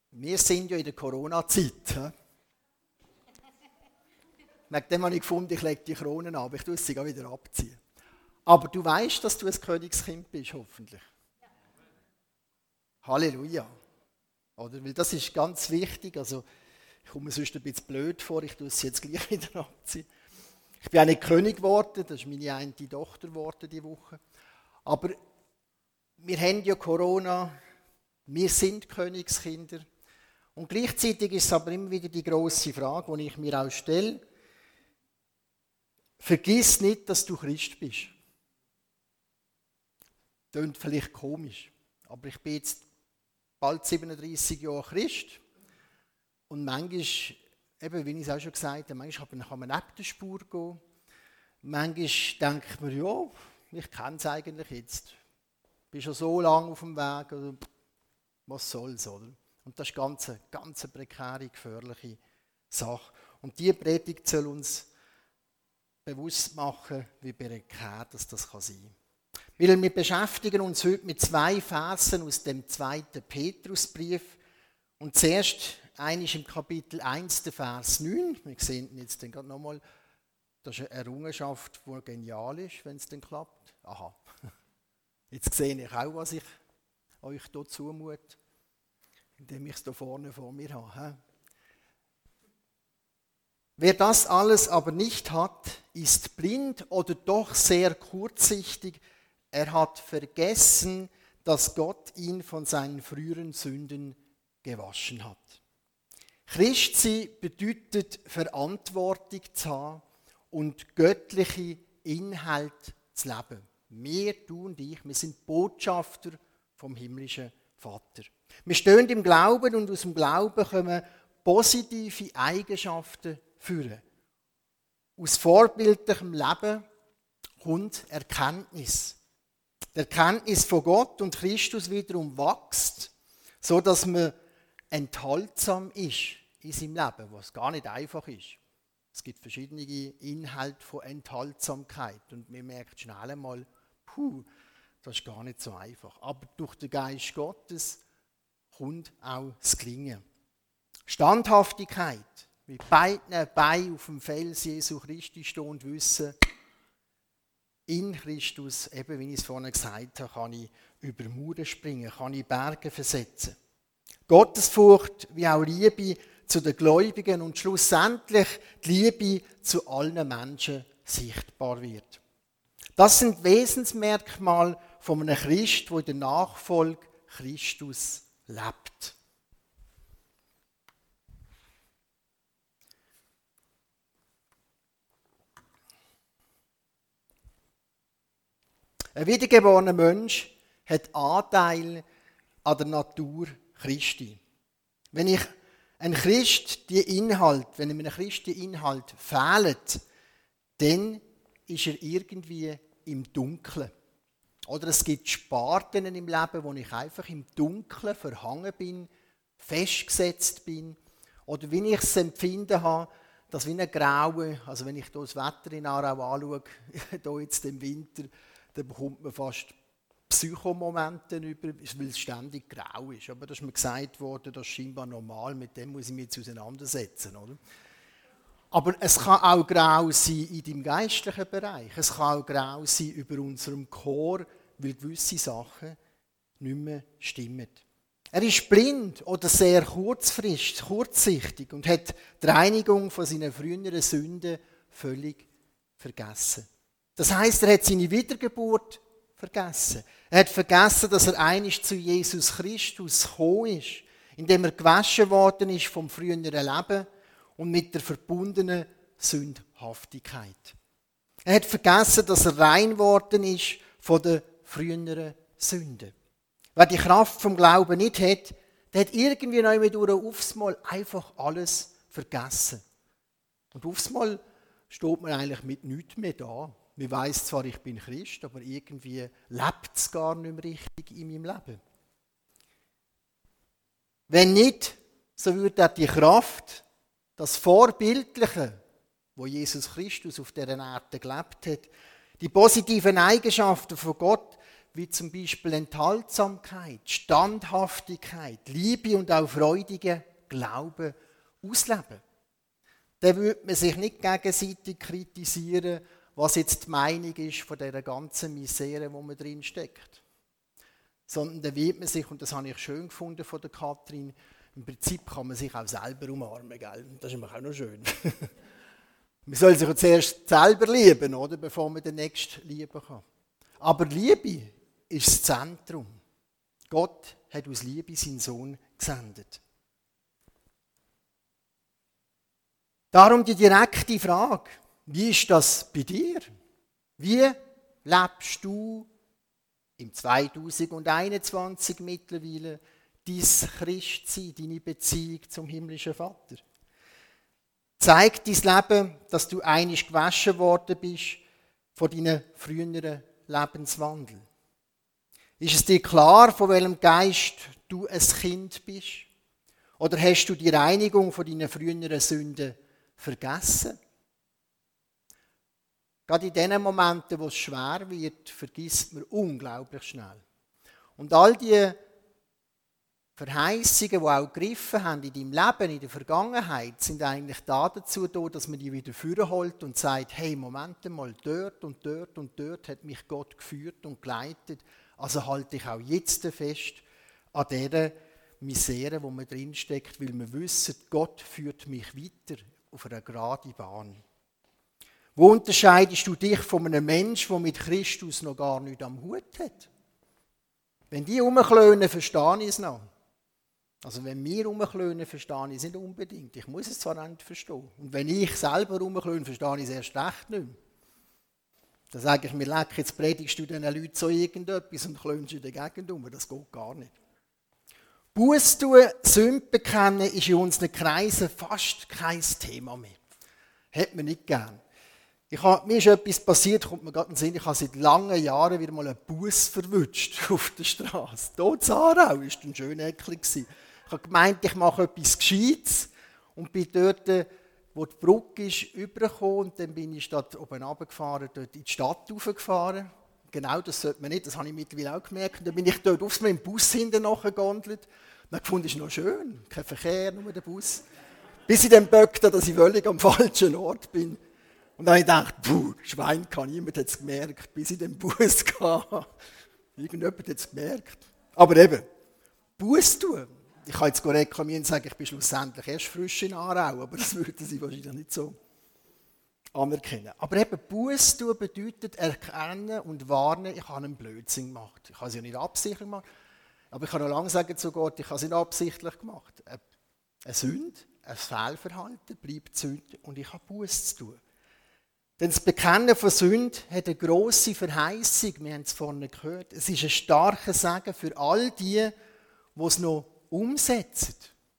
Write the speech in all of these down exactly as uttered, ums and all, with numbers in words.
Wir sind ja in der Corona-Zeit. Wegen dem habe ich gefunden, ich lege die Kronen ab. Ich tue sie wieder abziehen. Aber du weißt, dass du ein Königskind bist, hoffentlich. Ja. Halleluja. Oder? Weil das ist ganz wichtig. Also, ich komme mir sonst ein bisschen blöd vor, ich tue sie jetzt gleich wieder abziehen. Ich bin auch nicht König geworden, das ist meine eine Tochter geworden diese Woche. Aber wir haben ja Corona, wir sind Königskinder. Und gleichzeitig ist es aber immer wieder die grosse Frage, die ich mir auch stelle. Vergiss nicht, dass du Christ bist. Klingt vielleicht komisch, aber ich bin jetzt bald siebenunddreissig Jahre Christ. Und manchmal, eben, wie ich es auch schon gesagt habe, manchmal kann man neben der Spur gehen. Manchmal denkt man, ja, ich kenne es eigentlich jetzt. Ich bin schon so lange auf dem Weg, also, was soll's, oder? Und das ist eine ganz, ganz prekäre, gefährliche Sache. Und diese Predigt soll uns bewusst machen, wie prekär das, das kann sein kann. Weil wir beschäftigen uns heute mit zwei Versen aus dem zweiten Petrusbrief. Und zuerst eines im Kapitel eins, der Vers neun. Wir sehen ihn jetzt gerade nochmal. Das ist eine Errungenschaft, die genial ist, wenn es dann klappt. Aha. Jetzt sehe ich auch, was ich euch hier zumute, indem ich es hier vorne vor mir habe. Wer das alles aber nicht hat, ist blind oder doch sehr kurzsichtig. Er hat vergessen, dass Gott ihn von seinen früheren Sünden gewaschen hat. Christsein bedeutet, Verantwortung zu haben und göttliche Inhalte zu leben. Wir, du und ich, wir sind Botschafter vom himmlischen Vater. Wir stehen im Glauben und aus dem Glauben kommen positive Eigenschaften führen. Aus vorbildlichem Leben kommt Erkenntnis. Die Erkenntnis von Gott und Christus wiederum wächst, so dass man enthaltsam ist in seinem Leben, was gar nicht einfach ist. Es gibt verschiedene Inhalte von Enthaltsamkeit und man merkt schnell einmal, puh, das ist gar nicht so einfach. Aber durch den Geist Gottes kommt auch das Gelingen. Standhaftigkeit, mit beiden Beinen auf dem Fels Jesu Christi stehen und wissen, in Christus, eben wie ich es vorhin gesagt habe, kann ich über Mauern springen, kann ich Berge versetzen. Gottesfurcht wie auch Liebe zu den Gläubigen und schlussendlich die Liebe zu allen Menschen sichtbar wird. Das sind Wesensmerkmale von einem Christ, der in der Nachfolge Christus lebt. Ein wiedergeborener Mensch hat Anteil an der Natur Christi. Wenn ich ein Christ die Inhalt, wenn einem Christ die Inhalt fehlt, dann ist er irgendwie im Dunkeln. Oder es gibt Sparten im Leben, wo ich einfach im Dunkeln verhangen bin, festgesetzt bin. Oder wie ich es empfinden habe, dass wie eine graue, also wenn ich hier das Wetter in Aarau anschaue, hier jetzt im Winter, dann bekommt man fast Psychomomente über, weil es ständig grau ist. Aber da ist mir gesagt worden, das ist scheinbar normal, mit dem muss ich mich jetzt auseinandersetzen. Oder? Aber es kann auch grau sein in deinem geistlichen Bereich. Es kann auch grau sein über unserem Chor, weil gewisse Sachen nicht mehr stimmen. Er ist blind oder sehr kurzfristig, kurzsichtig und hat die Reinigung von seinen früheren Sünden völlig vergessen. Das heisst, er hat seine Wiedergeburt vergessen. Er hat vergessen, dass er einst zu Jesus Christus gekommen ist, indem er gewaschen worden ist vom früheren Leben und mit der verbundenen Sündhaftigkeit. Er hat vergessen, dass er rein geworden ist von den früheren Sünden. Wer die Kraft vom Glauben nicht hat, der hat irgendwie noch einmal durch aufs Mal einfach alles vergessen. Und aufs Mal steht man eigentlich mit nichts mehr da. Man weiss zwar, ich bin Christ, aber irgendwie lebt es gar nicht mehr richtig in meinem Leben. Wenn nicht, so würde er die Kraft, das Vorbildliche, wo Jesus Christus auf dieser Erde gelebt hat, die positiven Eigenschaften von Gott, wie zum Beispiel Enthaltsamkeit, Standhaftigkeit, Liebe und auch freudigen Glauben ausleben. Dann würde man sich nicht gegenseitig kritisieren, was jetzt die Meinung ist von dieser ganzen Misere, wo man drin steckt. Sondern dann wird man sich, und das habe ich schön gefunden von der Kathrin, im Prinzip kann man sich auch selber umarmen, gell? Das ist auch noch schön. Man soll sich ja zuerst selber lieben, oder? Bevor man den Nächsten lieben kann. Aber Liebe ist das Zentrum. Gott hat aus Liebe seinen Sohn gesendet. Darum die direkte Frage, wie ist das bei dir? Wie lebst du im zweitausendeinundzwanzig mittlerweile dein Christsein, deine Beziehung zum himmlischen Vater? Zeigt dein Leben, dass du einig gewaschen worden bist von deinem früheren Lebenswandel? Ist es dir klar, von welchem Geist du ein Kind bist? Oder hast du die Reinigung von deinen früheren Sünden vergessen? Gerade in den Momenten, wo es schwer wird, vergisst man unglaublich schnell. Und all die Verheißungen, die auch gegriffen haben in deinem Leben, in der Vergangenheit, sind eigentlich da dazu da, dass man die wieder vorholt und sagt, hey, Moment mal, dort und dort und dort hat mich Gott geführt und geleitet. Also halte ich auch jetzt fest an dieser Misere, wo man drinsteckt, weil wir wissen, Gott führt mich weiter auf einer geraden Bahn. Wo unterscheidest du dich von einem Menschen, der mit Christus noch gar nichts am Hut hat? Wenn die rumklönen, verstehe ich es noch. Also wenn wir rumklönen, verstehe ich es nicht unbedingt. Ich muss es zwar nicht verstehen. Und wenn ich selber rumklöne, verstehe ich es erst recht nicht mehr. Dann sage ich mir, leck, jetzt predigst du diesen Leuten so irgendetwas und klönst in der Gegend um. Das geht gar nicht. Buße tun, Sünde bekennen ist in unseren Kreisen fast kein Thema mehr. Hat man nicht gern. Ich habe, mir ist etwas passiert, kommt mir gerade in den Sinn, ich habe seit langen Jahren wieder mal einen Bus verwünscht auf der Straße. Hier in Aarau war es ein schön eklig. Ich habe gemeint, ich mache etwas Gescheites und bin dort, wo die Brücke ist, rübergekommen und dann bin ich dort oben runtergefahren, dort in die Stadt raufgefahren. Genau, das sollte man nicht, das habe ich mittlerweile auch gemerkt. Und dann bin ich dort aufs Mal im Bus hinten nachgegondelt und habe gefunden, das ist noch schön, kein Verkehr, nur der Bus. Bis ich dann böckte, dass ich völlig am falschen Ort bin. Und dann habe ich gedacht, puh, Schwein kann, niemand hat es gemerkt, bis ich den Bus kam. Irgendjemand hat es gemerkt. Aber eben, Buß tun. Ich kann jetzt reklamieren und sagen, ich bin schlussendlich erst frisch in Aarau, aber das würden sie wahrscheinlich nicht so anerkennen. Aber eben, Buß tun bedeutet erkennen und warnen, ich habe einen Blödsinn gemacht. Ich habe es ja nicht absichtlich gemacht, aber ich kann noch lange sagen zu Gott, ich habe es nicht absichtlich gemacht. Eine Sünde, ein Fehlverhalten bleibt Sünde und ich habe Buß zu tun. Denn das Bekennen von Sünde hat eine grosse Verheißung, wir haben es vorhin gehört. Es ist ein starker Segen für all die, die es noch umsetzen.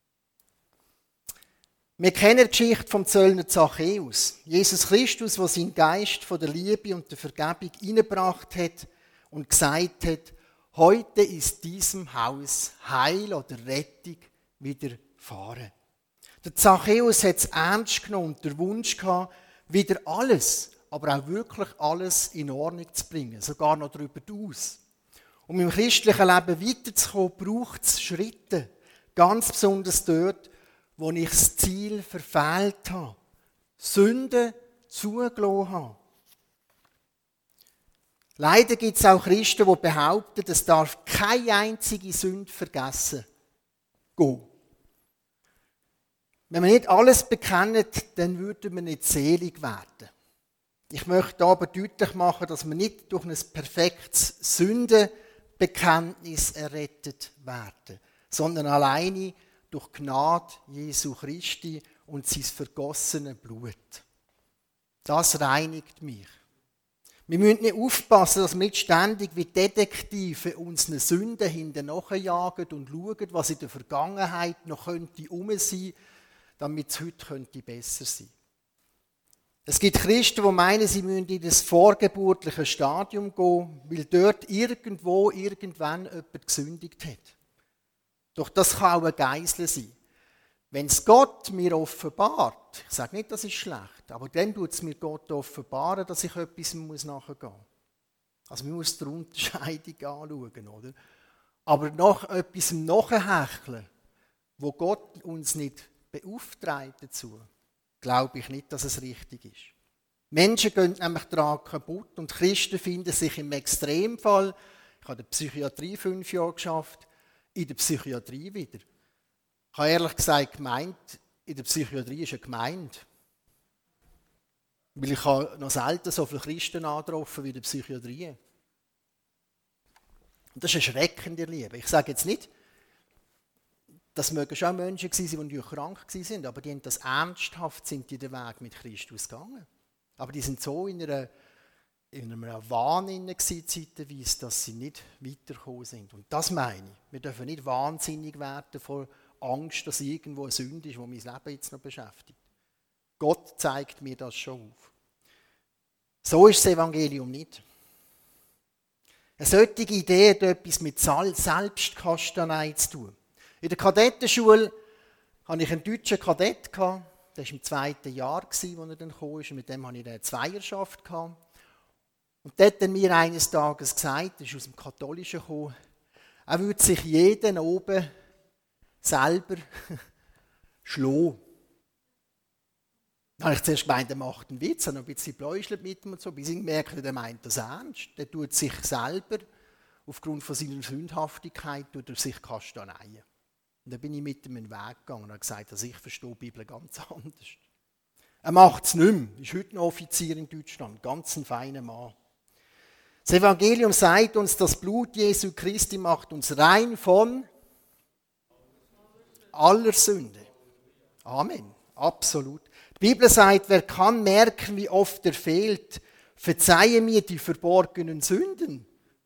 Wir kennen die Geschichte vom Zöllner Zachäus. Jesus Christus, der seinen Geist von der Liebe und der Vergebung hineingebracht hat und gesagt hat, heute ist diesem Haus Heil oder Rettung widerfahren. Der Zachäus hat es ernst genommen und den Wunsch gehabt, wieder alles, aber auch wirklich alles in Ordnung zu bringen, sogar noch darüber hinaus. Um im christlichen Leben weiterzukommen, braucht es Schritte, ganz besonders dort, wo ich das Ziel verfehlt habe, Sünden zugelassen habe. Leider gibt es auch Christen, die behaupten, es darf keine einzige Sünde vergessen gehen. Wenn man nicht alles bekennt, dann würde man nicht selig werden. Ich möchte aber deutlich machen, dass wir nicht durch ein perfektes Sündenbekenntnis errettet werden, sondern alleine durch Gnade Jesu Christi und sein vergossene Blut. Das reinigt mich. Wir müssen nicht aufpassen, dass wir nicht ständig wie Detektive unseren Sünden hinten nachjagen und schauen, was in der Vergangenheit noch könnte herum sein, damit es heute könnte besser sein. Es gibt Christen, die meinen, sie müssen in das vorgeburtliche Stadium gehen, weil dort irgendwo, irgendwann jemand gesündigt hat. Doch das kann auch ein Geisel sein. Wenn es Gott mir offenbart, ich sage nicht, das ist schlecht, aber dann tut es mir Gott offenbaren, dass ich etwas nachgehen muss. Also man muss die Unterscheidung anschauen, oder? Aber nach etwas nachhecheln, wo Gott uns nicht beauftragt dazu, glaube ich nicht, dass es richtig ist. Menschen gehen nämlich daran kaputt und Christen finden sich im Extremfall, ich habe in der Psychiatrie fünf Jahre geschafft, in der Psychiatrie wieder. Ich habe ehrlich gesagt gemeint, in der Psychiatrie ist eine Gemeinde. Weil ich habe noch selten so viele Christen angetroffen wie in der Psychiatrie. Und das ist erschreckend, ihr Lieben. Ich sage jetzt nicht, das mögen schon Menschen gewesen sein, die natürlich krank waren, aber die haben das ernsthaft, sind die den Weg mit Christus gegangen. Aber die sind so in einer, in einem Wahn gewesen, zeitweise, dass sie nicht weitergekommen sind. Und das meine ich. Wir dürfen nicht wahnsinnig werden vor Angst, dass irgendwo eine Sünde ist, die mein Leben jetzt noch beschäftigt. Gott zeigt mir das schon auf. So ist das Evangelium nicht. Eine solche Idee hat etwas mit Selbstkastanei zu tun. In der Kadettenschule hatte ich einen deutschen Kadett. Der war im zweiten Jahr, als er dann kam. Und mit dem hatte ich eine Zweierschaft. Und der hat mir eines Tages gesagt, er ist aus dem Katholischen gekommen, er würde sich jeden oben selber schlagen. Dann habe ich zuerst gemeint, er macht einen Witz, habe noch ein bisschen bläuschelt mit ihm und so, bis ich gemerkt habe, er meint das ernst. Der tut sich selber, aufgrund von seiner Sündhaftigkeit, tut er sich kastaneien. Und dann bin ich mit ihm in den Weg gegangen und habe gesagt, dass ich verstehe die Bibel ganz anders. Er macht es nicht mehr, ist heute noch Offizier in Deutschland, ganz ein feiner Mann. Das Evangelium sagt uns, das Blut Jesu Christi macht uns rein von aller Sünde. Amen, absolut. Die Bibel sagt, wer kann merken, wie oft er fehlt, verzeihe mir die verborgenen Sünden.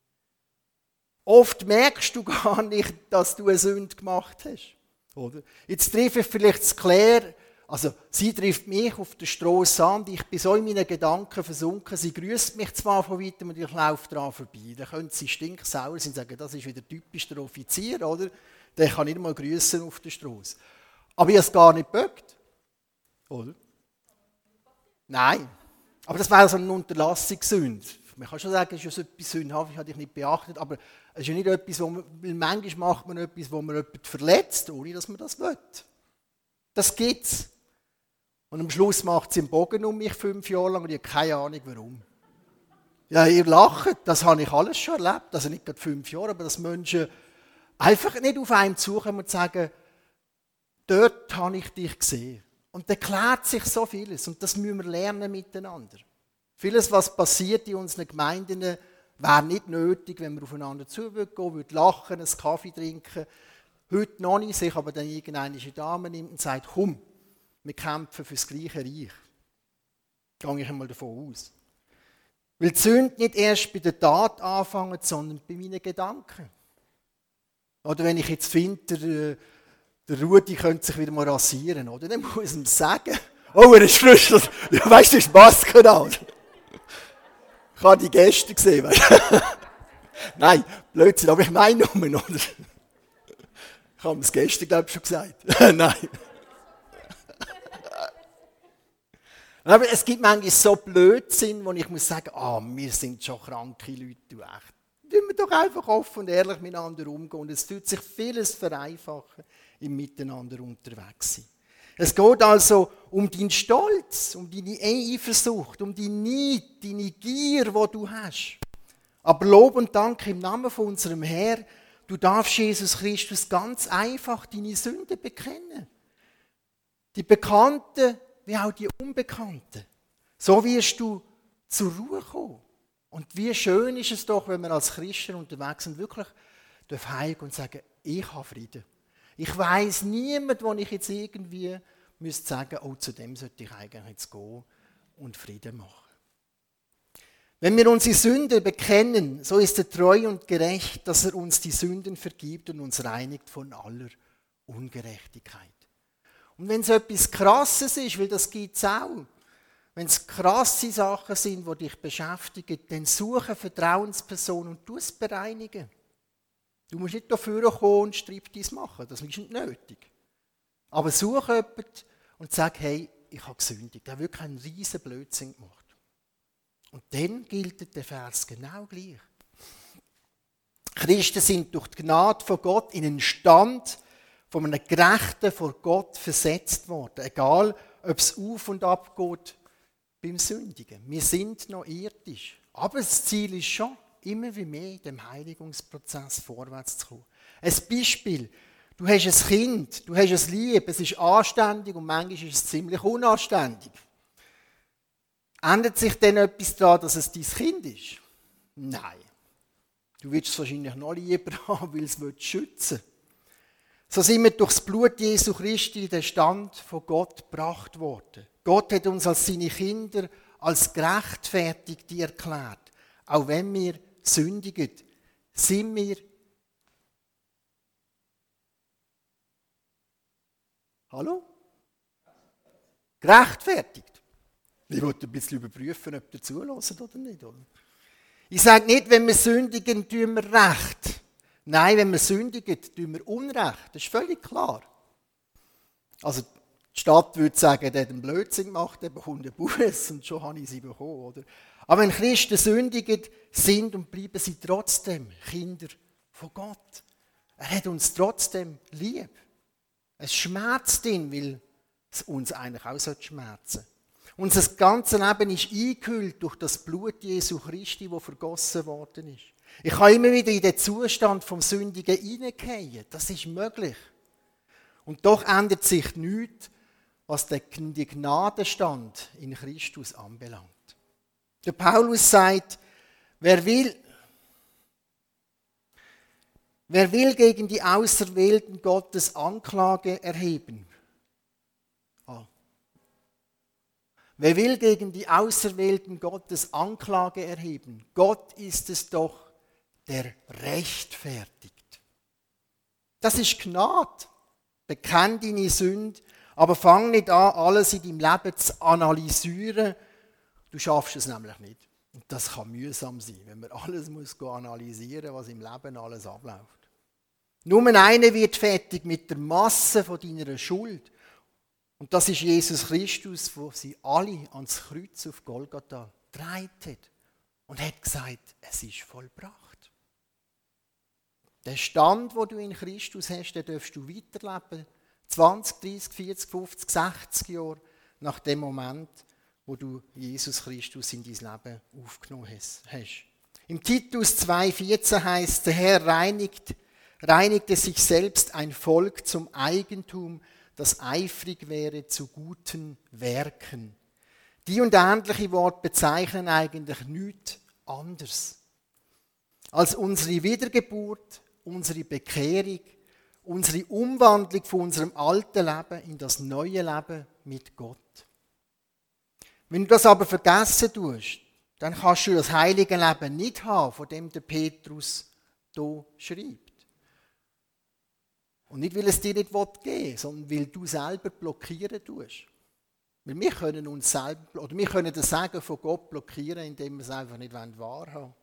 Oft merkst du gar nicht, dass du eine Sünde gemacht hast. Oder? Jetzt treffe ich vielleicht Claire, also sie trifft mich auf der Strasse an, ich bin so in meinen Gedanken versunken, sie grüßt mich zwar von weitem und ich laufe daran vorbei. Dann könnte sie stinksauer sein und sagen, das ist wieder typisch der Offizier, oder? Der kann nicht mal grüßen auf der Strasse. Aber ich habe es gar nicht geböckt. Oder? Nein. Aber das wäre so eine Unterlassungssünde. Man kann schon sagen, es ist ja so etwas sündhaft, habe ich nicht beachtet, aber es ist ja nicht etwas, wo man, weil manchmal macht man etwas, wo man jemanden verletzt, ohne dass man das will. Das gibt es. Und am Schluss macht sie einen Bogen um mich fünf Jahre lang und ich habe keine Ahnung warum. Ja, ihr lacht, das habe ich alles schon erlebt, also nicht gerade fünf Jahre, aber dass Menschen einfach nicht auf einem zukommen und sagen, dort habe ich dich gesehen. Und da klärt sich so vieles und das müssen wir lernen miteinander. Vieles, was passiert in unseren Gemeinden, wäre nicht nötig, wenn wir aufeinander zugehen würden, lachen, einen Kaffee trinken. Heute noch nicht, sich aber dann irgendeine Dame nimmt und sagt, komm, wir kämpfen für das gleiche Reich. Da gehe ich einmal davon aus. Weil die Sünde nicht erst bei der Tat anfängt, sondern bei meinen Gedanken. Oder wenn ich jetzt finde, der, der Rudi könnte sich wieder mal rasieren, oder? Dann muss ich ihm sagen, oh, er ist frisch, ja, weißt du, das ist Maskenal. Ich habe die gestern gesehen, weißt du? Nein, Blödsinn, aber ich meine nur, oder? Ich habe es gestern, glaube ich, schon gesagt. Nein. Aber es gibt manchmal so Blödsinn, wo ich muss sagen, ah, wir sind schon kranke Leute, du echt. Tun wir doch einfach offen und ehrlich miteinander umgehen. Und es tut sich vieles vereinfachen im Miteinander unterwegs sein. Es geht also um deinen Stolz, um deine Eifersucht, um deine Neid, deine Gier, die du hast. Aber Lob und Dank im Namen von unserem Herr, du darfst Jesus Christus ganz einfach deine Sünden bekennen. Die Bekannten wie auch die Unbekannten. So wirst du zur Ruhe kommen. Und wie schön ist es doch, wenn wir als Christen unterwegs sind, wirklich heimgehen und sagen, ich habe Frieden. Ich weiss niemand, wo ich jetzt irgendwie müsste sagen, oh, zu dem sollte ich eigentlich jetzt gehen und Frieden machen. Wenn wir unsere Sünden bekennen, so ist er treu und gerecht, dass er uns die Sünden vergibt und uns reinigt von aller Ungerechtigkeit. Und wenn es etwas Krasses ist, weil das gibt es auch, wenn es krasse Sachen sind, die dich beschäftigen, dann suche eine Vertrauensperson und tu es bereinigen. Du musst nicht dafür kommen und Striptease machen, das ist nicht nötig. Aber suche jemanden und sag, hey, ich habe gesündigt. Der hat wirklich einen riesen Blödsinn gemacht. Und dann gilt der Vers genau gleich. Christen sind durch die Gnade von Gott in einen Stand von einem Gerechten vor Gott versetzt worden. Egal, ob es auf und ab geht beim Sündigen. Wir sind noch irdisch. Aber das Ziel ist schon, immer wie mehr in dem Heiligungsprozess vorwärts zu kommen. Ein Beispiel. Du hast ein Kind, du hast es lieb, es ist anständig und manchmal ist es ziemlich unanständig. Ändert sich denn etwas daran, dass es dein Kind ist? Nein. Du willst es wahrscheinlich noch lieber haben, weil es schützen will. So sind wir durch das Blut Jesu Christi in den Stand von Gott gebracht worden. Gott hat uns als seine Kinder als gerechtfertigt erklärt. Auch wenn wir sündigen, sind wir Hallo? Gerechtfertigt. Ich wollte ein bisschen überprüfen, ob ihr zuhört oder nicht. Oder? Ich sage nicht, wenn wir sündigen, tun wir Recht. Nein, wenn wir sündigen, tun wir Unrecht. Das ist völlig klar. Also die Stadt würde sagen, der hat einen Blödsinn gemacht, der bekommt einen Buß und schon habe ich sie bekommen. Oder? Aber wenn Christen sündigen, sind und bleiben sie trotzdem Kinder von Gott. Er hat uns trotzdem lieb. Es schmerzt ihn, weil es uns eigentlich auch schmerzen sollte. Unser ganzes Leben ist eingehüllt durch das Blut Jesu Christi, das vergossen worden ist. Ich kann immer wieder in den Zustand vom Sündigen hineingehen. Das ist möglich. Und doch ändert sich nichts, was den Gnadenstand in Christus anbelangt. Der Paulus sagt, wer will, wer will gegen die Auserwählten Gottes Anklage erheben? Ah. Wer will gegen die Auserwählten Gottes Anklage erheben? Gott ist es doch, der rechtfertigt. Das ist Gnade. Bekenn deine Sünde, aber fang nicht an, alles in deinem Leben zu analysieren. Du schaffst es nämlich nicht. Und das kann mühsam sein, wenn man alles muss analysieren, was im Leben alles abläuft. Nur einer wird fertig mit der Masse von deiner Schuld. Und das ist Jesus Christus, wo sie alle ans Kreuz auf Golgatha getragen hat und hat gesagt, es ist vollbracht. Den Stand, den du in Christus hast, den darfst du weiterleben. zwanzig, dreißig, vierzig, fünfzig, sechzig Jahre nach dem Moment, wo du Jesus Christus in dein Leben aufgenommen hast. Im Titus zwei vierzehn heißt, der Herr reinigt, reinigte sich selbst ein Volk zum Eigentum, das eifrig wäre zu guten Werken. Die und ähnliche Worte bezeichnen eigentlich nichts anderes als unsere Wiedergeburt, unsere Bekehrung, unsere Umwandlung von unserem alten Leben in das neue Leben mit Gott. Wenn du das aber vergessen tust, dann kannst du das heilige Leben nicht haben, von dem der Petrus hier schreibt. Und nicht, weil es dir nicht geben will, sondern weil du selber blockieren tust. Weil wir können uns selber, oder wir können das Sagen von Gott blockieren, indem wir es einfach nicht wahrhaben wollen.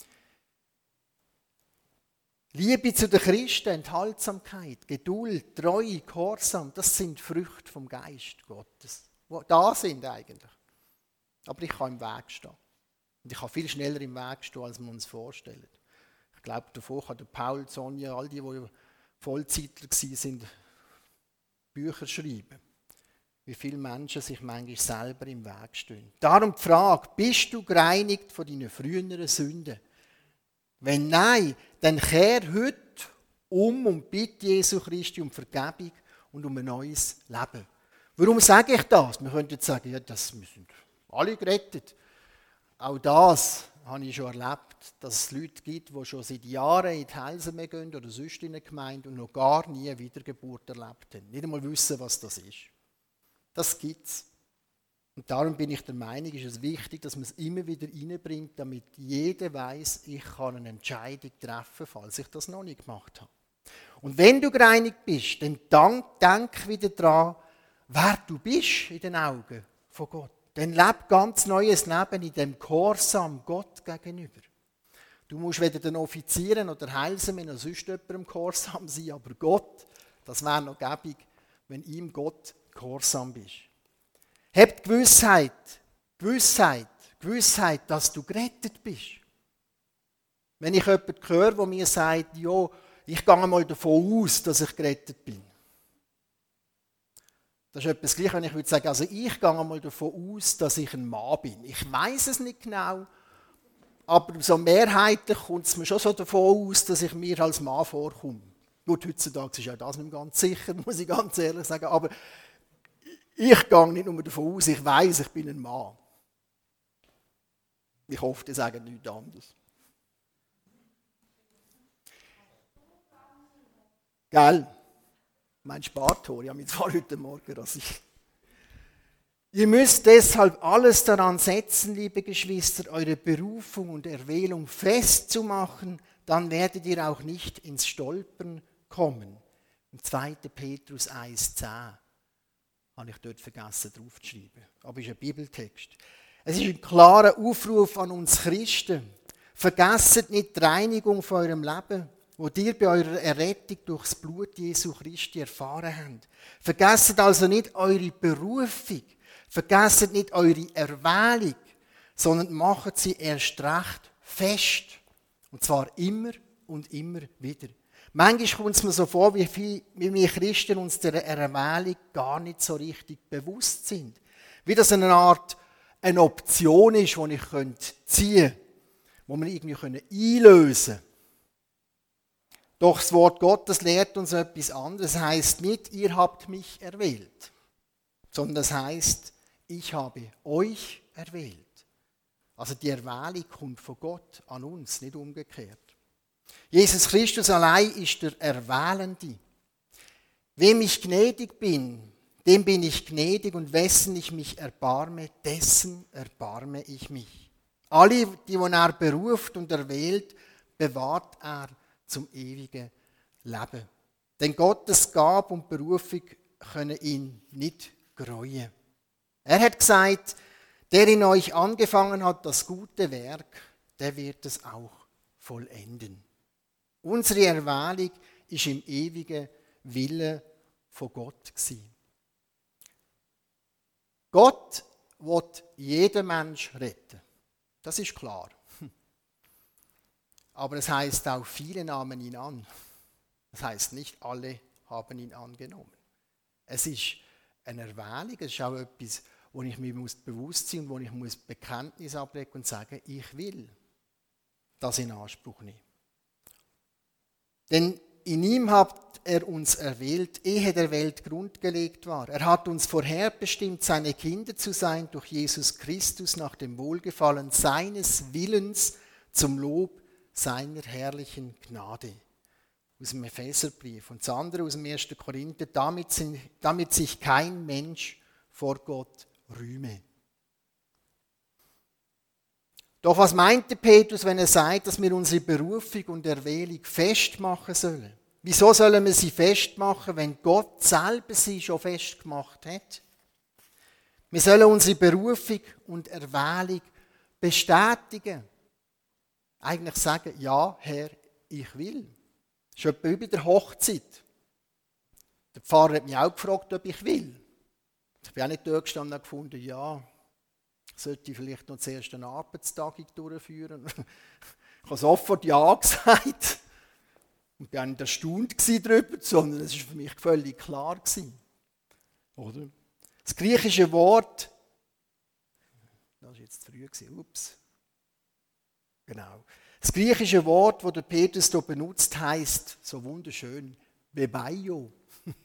Liebe zu den Christen, Enthaltsamkeit, Geduld, Treue, Gehorsam, das sind Früchte vom Geist Gottes, die da sind eigentlich. Aber ich kann im Weg stehen. Und ich kann viel schneller im Weg stehen, als wir uns vorstellen. Ich glaube, davor kann der Paul, Sonja, all die, die Vollzeitler waren, Bücher schreiben. Wie viele Menschen sich manchmal selber im Weg stehen. Darum die Frage, bist du gereinigt von deinen früheren Sünden? Wenn nein, dann kehr heute um und bitte Jesu Christi um Vergebung und um ein neues Leben. Warum sage ich das? Wir könnten jetzt sagen, ja, das, wir sind alle gerettet. Auch das habe ich schon erlebt, dass es Leute gibt, die schon seit Jahren in die Heilsarmee gehen oder sonst in eine Gemeinde und noch gar nie eine Wiedergeburt erlebt haben. Nicht einmal wissen, was das ist. Das gibt es. Und darum bin ich der Meinung, ist es wichtig, dass man es immer wieder reinbringt, damit jeder weiß, ich kann eine Entscheidung treffen, falls ich das noch nicht gemacht habe. Und wenn du gereinigt bist, dann denk, denk wieder daran, wer du bist in den Augen von Gott. Dann leb ganz neues Leben in dem Gehorsam Gott gegenüber. Du musst weder den Offizieren oder Heilsarmee noch sonst jemandem Gehorsam sein, aber Gott, das wäre noch gäbig, wenn ihm Gott Gehorsam bist. Habt Gewissheit, Gewissheit, die Gewissheit, dass du gerettet bist. Wenn ich jemanden höre, der mir sagt, ja, ich gehe mal davon aus, dass ich gerettet bin. Das ist etwas Gleiches, wenn ich würde sagen, also ich gehe mal davon aus, dass ich ein Mann bin. Ich weiß es nicht genau, aber so mehrheitlich kommt es mir schon so davon aus, dass ich mir als Mann vorkomme. Gut, heutzutage ist ja das nicht ganz sicher, muss ich ganz ehrlich sagen, aber ich gehe nicht nur davon aus, ich weiß, ich bin ein Mann. Ich hoffe, die sagen nichts anderes. Gell? Mein Spartor, ich habe mich zwar heute Morgen rasiert. Ihr müsst deshalb alles daran setzen, liebe Geschwister, eure Berufung und Erwählung festzumachen, dann werdet ihr auch nicht ins Stolpern kommen. Im zweiten Petrus eins zehn habe ich dort vergessen draufzuschreiben, aber es ist ein Bibeltext. Es ist ein klarer Aufruf an uns Christen. Vergesst nicht die Reinigung von eurem Leben, wo ihr bei eurer Errettung durch das Blut Jesu Christi erfahren habt. Vergesst also nicht eure Berufung, vergesst nicht eure Erwählung, sondern macht sie erst recht fest. Und zwar immer und immer wieder. Manchmal kommt es mir so vor, wie, viel, wie wir Christen uns der Erwählung gar nicht so richtig bewusst sind. Wie das eine Art eine Option ist, die ich ziehen könnte, die wir irgendwie einlösen können. Doch das Wort Gottes lehrt uns etwas anderes. Es heisst nicht, ihr habt mich erwählt, sondern es heisst, ich habe euch erwählt. Also die Erwählung kommt von Gott an uns, nicht umgekehrt. Jesus Christus allein ist der Erwählende. Wem ich gnädig bin, dem bin ich gnädig und wessen ich mich erbarme, dessen erbarme ich mich. Alle, die er beruft und erwählt, bewahrt er zum ewigen Leben. Denn Gottes Gabe und Berufung können ihn nicht gereuen. Er hat gesagt, der in euch angefangen hat, das gute Werk, der wird es auch vollenden. Unsere Erwählung ist im ewigen Wille von Gott gewesen. Gott will jeden Mensch retten. Das ist klar. Aber es heißt auch, viele nahmen ihn an. Das heißt, nicht alle haben ihn angenommen. Es ist eine Erwählung, es ist auch etwas, wo ich mir bewusst sein muss und wo ich muss Bekenntnis ablegen und sagen, ich will das in Anspruch nehmen. Denn in ihm hat er uns erwählt, ehe der Welt Grund gelegt war. Er hat uns vorherbestimmt, seine Kinder zu sein durch Jesus Christus nach dem Wohlgefallen seines Willens zum Lob seiner herrlichen Gnade. Aus dem Epheserbrief. Und das andere aus dem ersten Korinther, damit, sind, damit sich kein Mensch vor Gott rühme. Doch was meinte Petrus, wenn er sagt, dass wir unsere Berufung und Erwählung festmachen sollen? Wieso sollen wir sie festmachen, wenn Gott selber sie schon festgemacht hat? Wir sollen unsere Berufung und Erwählung bestätigen. Eigentlich sagen, ja, Herr, ich will. Das ist etwa wie bei der Hochzeit. Der Pfarrer hat mich auch gefragt, ob ich will. Ich bin auch nicht dort gestanden und gefunden, ja, sollte ich vielleicht noch zuerst eine Arbeitstagung durchführen. Ich habe sofort Ja gesagt. Und war nicht erstaunt darüber, sondern es war für mich völlig klar. Oder? Das griechische Wort, das war jetzt zu früh, ups. Genau. Das griechische Wort, das der Petrus hier benutzt, heisst so wunderschön Bebaio.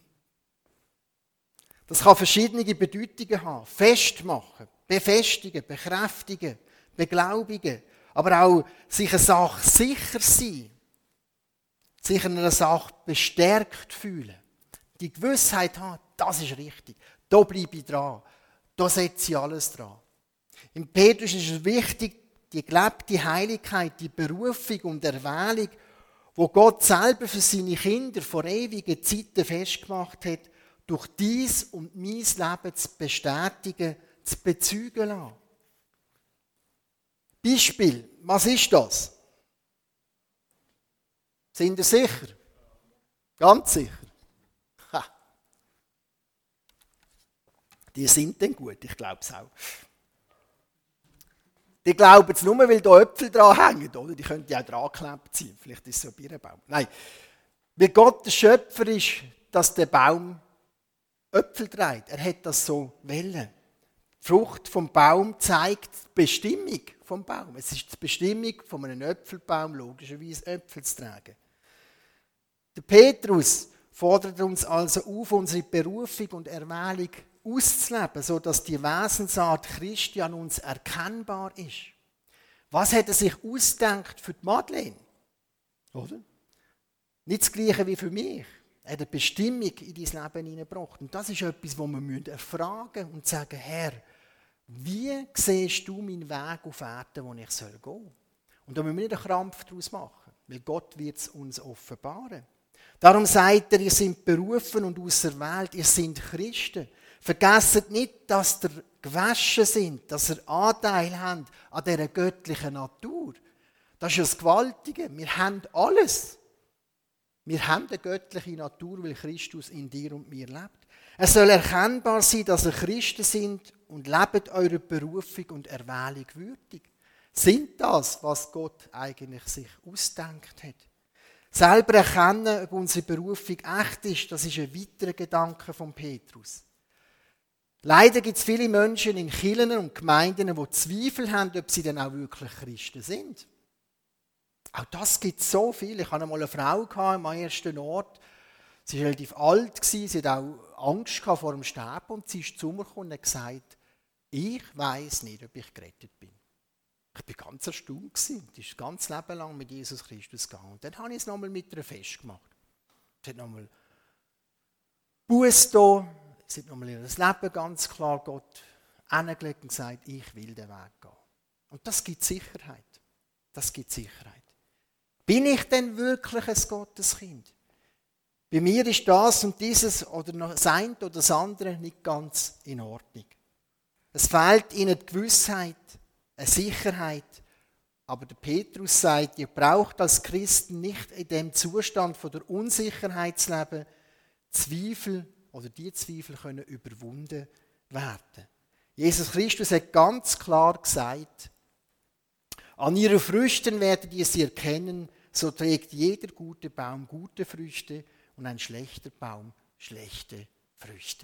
Das kann verschiedene Bedeutungen haben. Festmachen, befestigen, bekräftigen, beglaubigen, aber auch sich einer Sache sicher sein, sich in einer Sache bestärkt fühlen, die Gewissheit haben, das ist richtig, da bleibe ich dran, da setze ich alles dran. Im Petrus ist es wichtig, die gelebte Heiligkeit, die Berufung und Erwählung, wo Gott selber für seine Kinder vor ewigen Zeiten festgemacht hat, durch dies und mein Leben zu bestätigen, zu bezeugen lassen. Beispiel, was ist das? Sind ihr sicher? Ganz sicher? Ha. Die sind denn gut, ich glaube es auch. Die glauben es nur, weil da Äpfel dran hängen, oder? Die könnten ja auch dran geklebt sein. Vielleicht ist es so ein Birnenbaum. Nein. Weil Gott der Schöpfer ist, dass der Baum Äpfel trägt. Er hat das so wollen. Die Frucht vom Baum zeigt die Bestimmung vom Baum. Es ist die Bestimmung von einem Äpfelbaum, logischerweise Äpfel zu tragen. Der Petrus fordert uns also auf, unsere Berufung und Erwählung auszuleben, sodass die Wesensart Christi an uns erkennbar ist. Was hat er sich ausgedacht für die Madeleine? Oder? Nicht das Gleiche wie für mich. Er hat eine Bestimmung in dein Leben hineingebracht. Und das ist etwas, wo wir erfragen und sagen, Herr, wie siehst du meinen Weg auf Erden, wo ich gehen soll? Und da müssen wir nicht einen Krampf daraus machen, weil Gott wird es uns offenbaren. Darum sagt er, ihr seid berufen und auserwählt, ihr seid Christen. Vergesst nicht, dass ihr gewaschen sind, dass ihr Anteil habt an dieser göttlichen Natur. Das ist ja das Gewaltige. Wir haben alles. Wir haben eine göttliche Natur, weil Christus in dir und mir lebt. Es soll erkennbar sein, dass ihr Christen sind und lebt eure Berufung und Erwählung würdig. Sind das, was Gott eigentlich sich ausgedacht hat? Selber erkennen, ob unsere Berufung echt ist, das ist ein weiterer Gedanke von Petrus. Leider gibt es viele Menschen in Kirchen und Gemeinden, die Zweifel haben, ob sie denn auch wirklich Christen sind. Auch das gibt es so viel. Ich hatte einmal eine Frau am ersten Ort. Sie war relativ alt, sie hatte auch Angst vor dem Sterben und sie ist zu mir gekommen und hat gesagt, ich weiss nicht, ob ich gerettet bin. Ich war ganz erstaunt. Sie ist das ganze Leben lang mit Jesus Christus gegangen. Und dann habe ich es nochmal mit ihr festgemacht. Sie hat nochmal Buße da. Sie hat nochmal ihr Leben ganz klar Gott hingelegt und gesagt, ich will den Weg gehen. Und das gibt Sicherheit. Das gibt Sicherheit. Bin ich denn wirklich ein Gotteskind? Bei mir ist das und dieses oder das eine oder das andere nicht ganz in Ordnung. Es fehlt ihnen die Gewissheit, eine Sicherheit. Aber der Petrus sagt, ihr braucht als Christen nicht in dem Zustand von der Unsicherheit zu leben. Zweifel oder die Zweifel können überwunden werden. Jesus Christus hat ganz klar gesagt, an ihren Früchten werdet ihr sie erkennen, so trägt jeder gute Baum gute Früchte und ein schlechter Baum schlechte Früchte.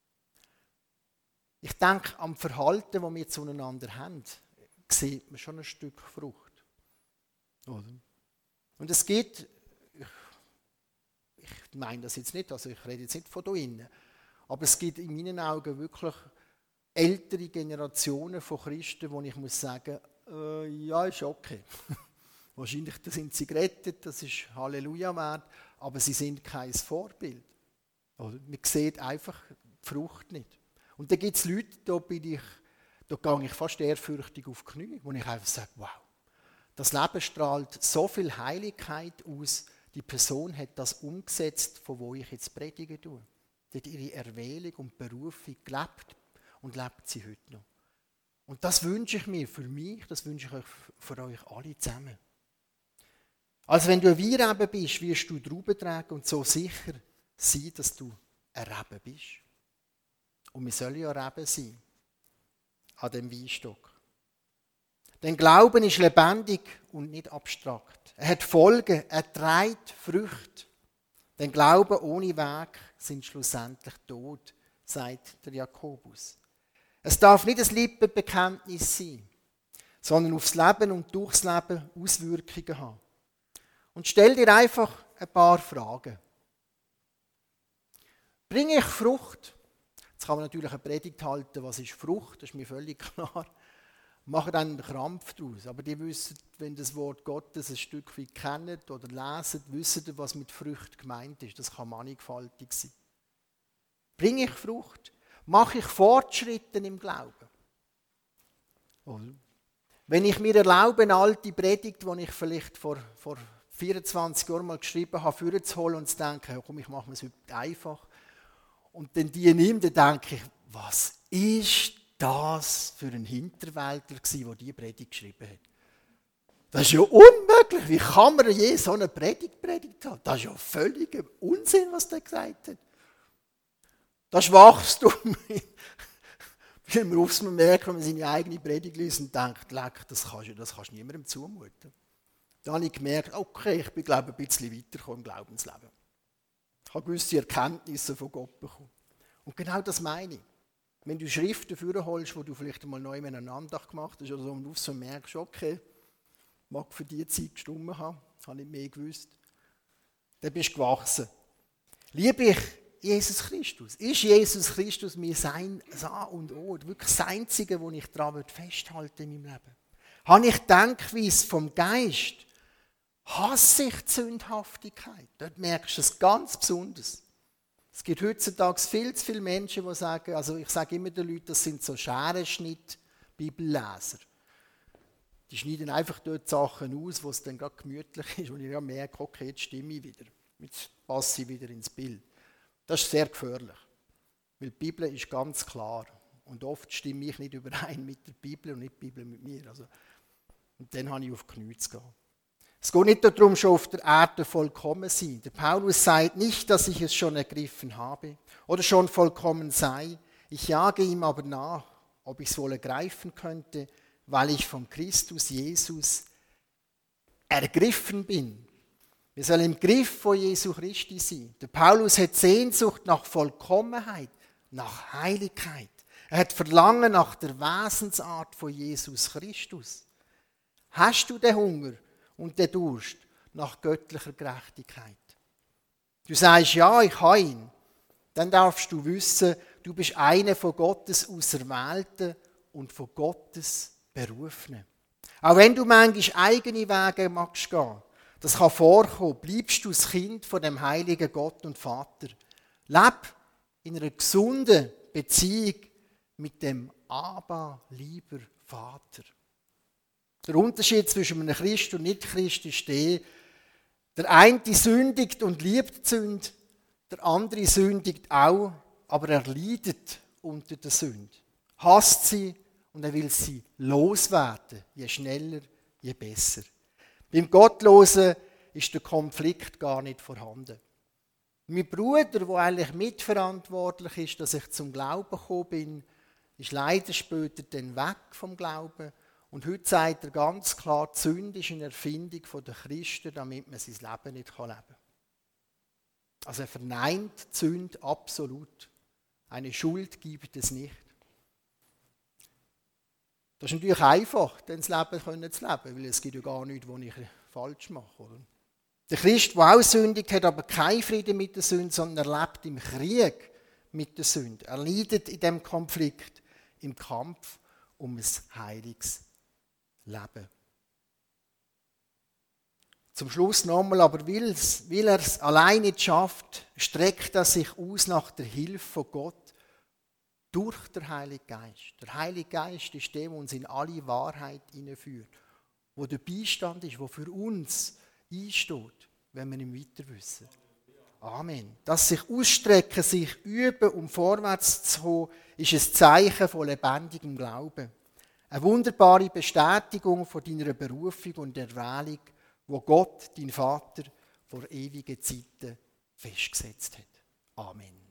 Ich denke, am Verhalten, das wir zueinander haben, sieht man schon ein Stück Frucht. Oder? Und es gibt, ich, ich meine das jetzt nicht, also ich rede jetzt nicht von da innen, aber es gibt in meinen Augen wirklich ältere Generationen von Christen, wo ich muss sagen, äh, ja, ist okay. Wahrscheinlich sind sie gerettet, das ist Halleluja wert, aber sie sind kein Vorbild. Oder? Man sieht einfach die Frucht nicht. Und dann gibt es Leute, da bin ich, da gehe ich fast ehrfürchtig auf die Knie, wo ich einfach sage, wow, das Leben strahlt so viel Heiligkeit aus, die Person hat das umgesetzt, von wo ich jetzt predigen tue. Die hat ihre Erwählung und Berufung gelebt und lebt sie heute noch. Und das wünsche ich mir für mich, das wünsche ich euch für euch alle zusammen. Also wenn du ein Weinrebe bist, wirst du Trauben tragen und so sicher sein, dass du ein Rebe bist. Und wir sollen ja Reben sein an dem Weinstock. Denn Glauben ist lebendig und nicht abstrakt. Er hat Folgen, er trägt Früchte. Denn Glauben ohne Weg sind schlussendlich tot, sagt der Jakobus. Es darf nicht ein Lippenbekenntnis sein, sondern aufs Leben und durchs Leben Auswirkungen haben. Und stell dir einfach ein paar Fragen. Bringe ich Frucht? Jetzt kann man natürlich eine Predigt halten, was ist Frucht, das ist mir völlig klar. Machen dann einen Krampf daraus. Aber die wissen, wenn das Wort Gottes ein Stück weit kennen oder lesen, wissen die, was mit Frucht gemeint ist. Das kann mannigfaltig sein. Bringe ich Frucht? Mache ich Fortschritte im Glauben? Oder? Wenn ich mir erlaube, eine alte Predigt, die ich vielleicht vor, vor vierundzwanzig Jahren mal geschrieben habe, vorzuholen und zu denken, ja, komm, ich mache es heute einfach. Und dann die nehme, dann denke ich, was ist das für ein Hinterwäldler gewesen, der diese Predigt geschrieben hat? Das ist ja unmöglich. Wie kann man je so eine Predigt predigt haben? Das ist ja völliger Unsinn, was der gesagt hat. Das ist Wachstum. Wenn man aufs Mal merkt, wenn man seine eigene Predigt liest und denkt, leck, das kannst du das kannst du niemandem zumuten. Dann habe ich gemerkt, okay, ich bin, glaube ich, ein bisschen weitergekommen im Glaubensleben. Ich habe gewisse Erkenntnisse von Gott bekommen. Und genau das meine ich. Wenn du Schriften dafür holst, wo du vielleicht mal neu in einer Andacht gemacht hast oder so, und aufs Mal merkst, okay, mag für die Zeit gestimmt haben, habe ich mehr gewusst, dann bist du gewachsen. Liebe ich Jesus Christus? Ist Jesus Christus mir sein Sa und O, wirklich das Einzige, wo ich daran festhalten in meinem Leben? Habe ich Denkweise vom Geist? Hasse ich die Sündhaftigkeit? Dort merkst du es ganz besonders. Es gibt heutzutage viel zu viele Menschen, die sagen, also ich sage immer den Leuten, das sind so Scherenschnitt-Bibelleser. Die schneiden einfach dort Sachen aus, wo es dann gerade gemütlich ist und ich ja merke, okay, jetzt stimme ich wieder. Jetzt passe ich wieder ins Bild. Das ist sehr gefährlich, weil die Bibel ist ganz klar und oft stimme ich nicht überein mit der Bibel und nicht die Bibel mit mir. Also, und dann habe ich auf die Knie zu gehen. Es geht nicht darum, schon auf der Erde vollkommen zu sein. Der Paulus sagt nicht, dass ich es schon ergriffen habe oder schon vollkommen sei. Ich jage ihm aber nach, ob ich es wohl ergreifen könnte, weil ich von Christus Jesus ergriffen bin. Wir sollen im Griff von Jesu Christi sein. Der Paulus hat Sehnsucht nach Vollkommenheit, nach Heiligkeit. Er hat Verlangen nach der Wesensart von Jesus Christus. Hast du den Hunger und den Durst nach göttlicher Gerechtigkeit? Du sagst, ja, ich habe ihn. Dann darfst du wissen, du bist einer von Gottes Auserwählten und von Gottes Berufenen. Auch wenn du manchmal eigene Wege magst gehen, das kann vorkommen, bleibst du das Kind von dem heiligen Gott und Vater. Leb in einer gesunden Beziehung mit dem Abba, lieber Vater. Der Unterschied zwischen einem Christ und Nicht-Christ ist der, der eine sündigt und liebt die Sünde, der andere sündigt auch, aber er leidet unter der Sünde. Hasst sie und er will sie loswerden, je schneller, je besser. Beim Gottlosen ist der Konflikt gar nicht vorhanden. Mein Bruder, der eigentlich mitverantwortlich ist, dass ich zum Glauben gekommen bin, ist leider später dann weg vom Glauben. Und heute sagt er ganz klar, die Sünde ist eine Erfindung der Christen, damit man sein Leben nicht leben kann. Also er verneint die Sünde absolut. Eine Schuld gibt es nicht. Das ist natürlich einfach, dann das Leben zu leben, weil es gibt ja gar nichts, was ich falsch mache. Oder? Der Christ, der auch sündigt, hat aber keinen Frieden mit der Sünde, sondern er lebt im Krieg mit der Sünde. Er leidet in diesem Konflikt, im Kampf um ein heiliges Leben. Zum Schluss nochmal, aber weil er es alleine nicht schafft, streckt er sich aus nach der Hilfe von Gott durch den Heiligen Geist. Der Heilige Geist ist der, der uns in alle Wahrheit hineinführt, wo der Beistand ist, der für uns einsteht, wenn wir ihn weiter wissen. Amen. Das sich ausstrecken, sich üben, um vorwärts zu kommen, ist ein Zeichen von lebendigem Glauben. Eine wunderbare Bestätigung von deiner Berufung und Erwählung, wo Gott, dein Vater, vor ewigen Zeiten festgesetzt hat. Amen.